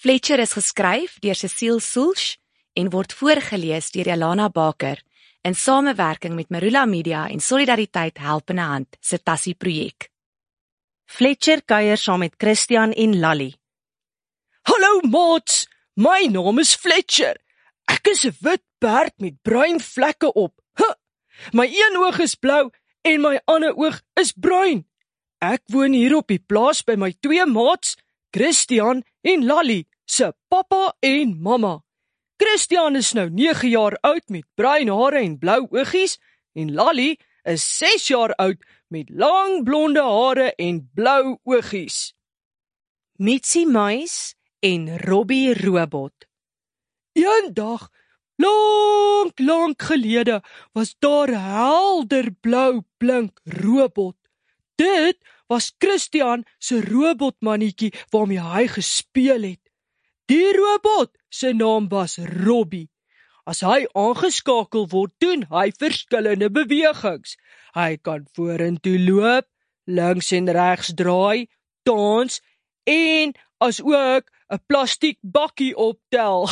Fletcher is geskryf deur Cecile Sulsch en word voorgelees deur Jelana Baker in samewerking met Marula Media en Solidariteit Helpende Hand se Tassie projek. Fletcher kuier saam met Christian en Lally. Hallo maats, my naam is Fletcher. Ek is 'n wit perd met bruin vlekke op. My een oog is blou en my ander oog is bruin. Ek woon hier op die plaas by my twee maats, Christian en Lally, se pappa en mamma. Christian is nou 9 jaar oud met bruin hare en blou oogies en Lally is 6 jaar oud met lang blonde hare en blou oogies. Mitsie Muis en Robbie Robot. Eendag, lank gelede, was daar 'n helder blou blink robot. Dit was Christian se robotmannetjie waarmee hy gespeel het. Die robot se naam was Robbie. As hy aangeskakel word, doen hy verskillende bewegings. Hy kan vorentoe loop, links en regs draai, dans en asook 'n plastiek bakkie optel.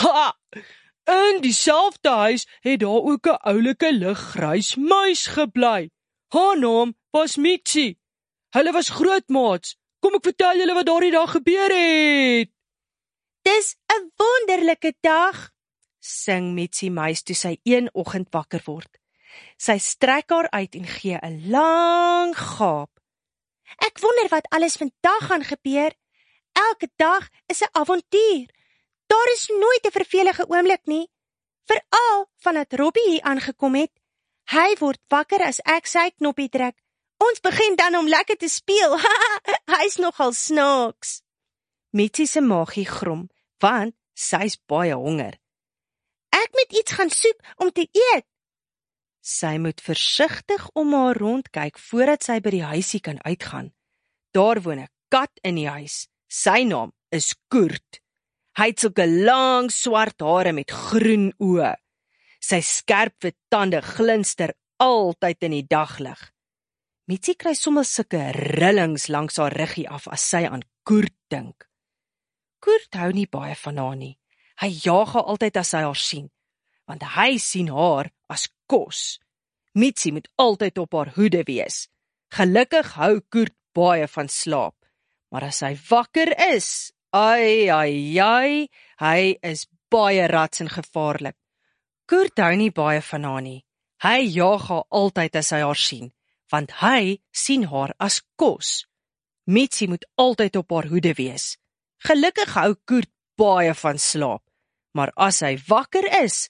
In dieselfde huis het daar ook 'n oulike liggrys muis gebly. Haar naam was Mitsie. Hulle was grootmaats. Kom ek vertel julle wat daardie dag gebeur het. Dis 'n wonderlike dag, sing Mitsie Muis toe sy een oggend wakker word. Sy strek haar uit en gee 'n lang gaap. Ek wonder wat alles vandag gaan gebeur. Elke dag is 'n avontuur. Daar is nooit 'n vervelige oomblik nie. Veral vandat Robbie hier aangekom het. Hy word wakker as ek sy knoppie druk. Ons begin dan om lekker te speel. Hy's nogal snaaks. Mitsie se maagie grom, want sy's baie honger. Ek moet iets gaan soek om te eet. Sy moet versigtig om haar rondkyk voordat sy by die huisie kan uitgaan. Daar woon 'n kat in die huis. Sy naam is Koert. Hy het sulke lang swart hare met groen oë. Sy skerp wit tande glinster altyd in die daglig. Mitsie kry sommer sulke rillings langs haar ruggie af as sy aan Koert dink. Koert hou nie baie van haar nie. Hy jaag haar altyd as hy haar sien, want hy sien haar as kos. Mitsie moet altyd op haar hoede wees. Gelukkig hou Koert baie van slaap, maar as hy wakker is, hy is baie rats en gevaarlik. Koert hou nie baie van haar nie. Hy jaag haar altyd as hy haar sien, want hy sien haar as kos. Mitsie moet altyd op haar hoede wees. Gelukkig hou Koert baie van slaap, maar as hy wakker is,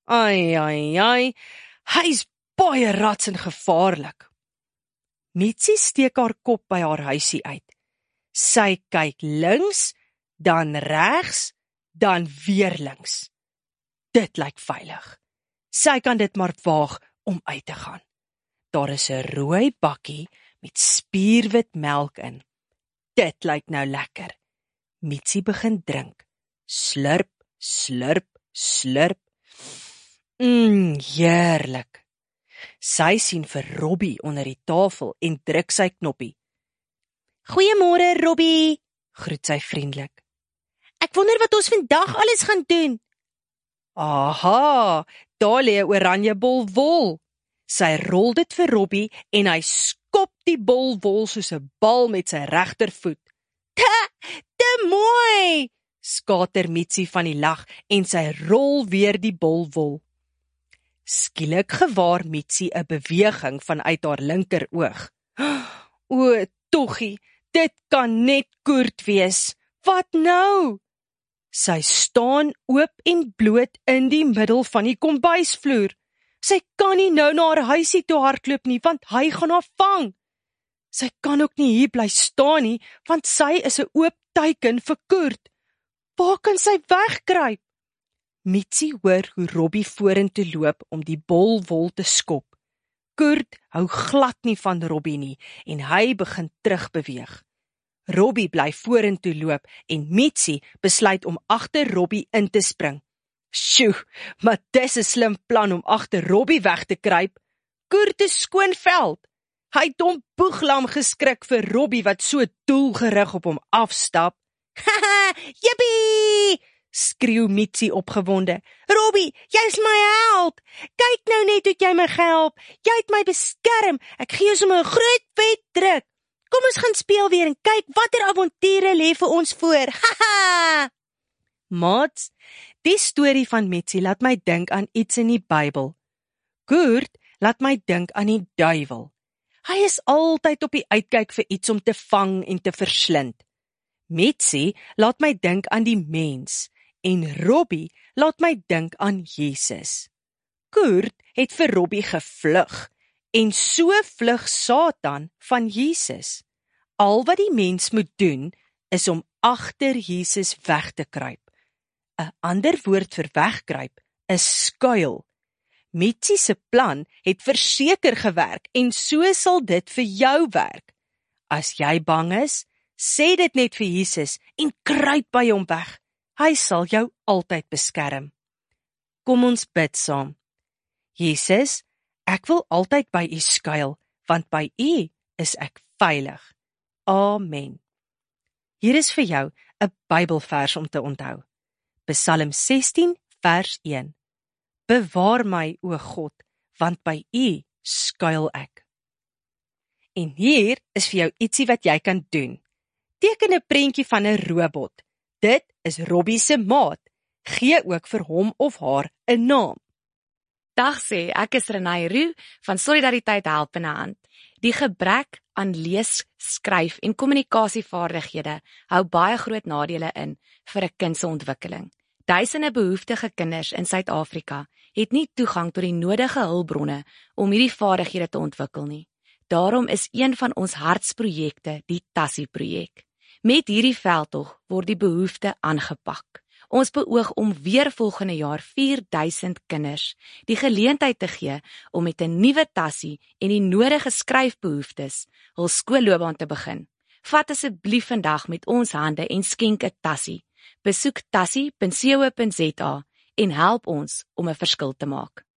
hy's baie rats en gevaarlik. Mitsie steek haar kop by haar huisie uit. Sy kyk links, dan regs, dan weer links. Dit lyk veilig. Sy kan dit maar waag om uit te gaan. Daar is 'n rooi bakkie met spierwit melk in. Dit lyk nou lekker. Mitsie begin drink. Slurp, slurp, slurp. Heerlik. Sy sien vir Robbie onder die tafel en druk sy knoppie. Goeiemôre, Robbie, groet sy vriendelik. Ek wonder wat ons vandag alles gaan doen. Aha, daar lê 'n oranje bol wol. Sy rol dit vir Robbie en hy skop die bol wol soos 'n bal met sy regtervoet. Te mooi, skater Mitsie van die lag en sy rol weer die bol wol. Skielik gewaar Mitsie 'n beweging vanuit haar linker oog. O, toggie, dit kan net Koert wees. Wat nou? Sy staan oop en bloot in die middel van die kombuisvloer. Sy kan nie nou na haar huisie toe hardloop nie, want hy gaan haar vang. Sy kan ook nie hier bly staan nie, want sy is 'n oop teiken vir Koert. Waar kan sy wegkruip? Mitsie hoor hoe Robbie vorentoe loop om die bol wol te skop. Koert hou glad nie van Robbie nie en hy begin terugbeweeg. Robbie bly vorentoe loop en Mitsie besluit om agter Robbie in te spring. Sjoe, maar dis 'n slim plan om agter Robbie weg te kruip. Koert is skoon veld. Hy het hom boeglam geskrik vir Robbie wat so doelgerig op hom afstap. Haha, jippie! skreeu Mitsie opgewonde. Robbie, jy's my held! Kyk nou net hoe jy my gehelp. Jy het my beskerm. Ek gee jou sommer 'n groot vet druk. Kom ons gaan speel weer en kyk watter avonture lê vir ons voor. Haha! Maats, die storie van Mitsie laat my dink aan iets in die Bybel. Koert laat my dink aan die duiwel. Hy is altyd op die uitkyk vir iets om te vang en te verslind. Mitsie laat my dink aan die mens en Robbie laat my dink aan Jesus. Koert het vir Robbie gevlug en so vlug Satan van Jesus. Al wat die mens moet doen is om agter Jesus weg te kruip. 'n Ander woord vir wegkruip is skuil. Mitsie se plan het verseker gewerk en so sal dit vir jou werk. As jy bang is, sê dit net vir Jesus en kruip by hom weg. Hy sal jou altyd beskerm. Kom ons bid saam. Jesus, ek wil altyd by U skuil, want by U is ek veilig. Amen. Hier is vir jou 'n Bybelvers om te onthou. Psalm 16 vers 1. Bewaar my, o God, want by U skuil ek. En hier is vir jou ietsie wat jy kan doen. Teken 'n prentjie van 'n robot. Dit is Robbie se maat. Gee ook vir hom of haar 'n naam. Dag sê, ek is Renay Roux van Solidariteit Helpende Hand. Die gebrek aan lees, skryf en kommunikasievaardighede hou baie groot nadele in vir 'n kind se ontwikkeling. Duisende behoeftige kinders in Suid-Afrika het nie toegang tot die nodige hulpbronne om hierdie vaardighede te ontwikkel nie. Daarom is een van ons hartsprojekte die Tassie-projek. Met hierdie veldtog word die behoefte aangepak. Ons beoog om weer volgende jaar 4000 kinders die geleentheid te gee om met 'n nuwe tassie en die nodige skryfbehoeftes hul skoolloopbaan te begin. Vat asseblief vandag met ons hande en skenk 'n tassie. Besoek tassie.co.za en help ons om 'n verskil te maak.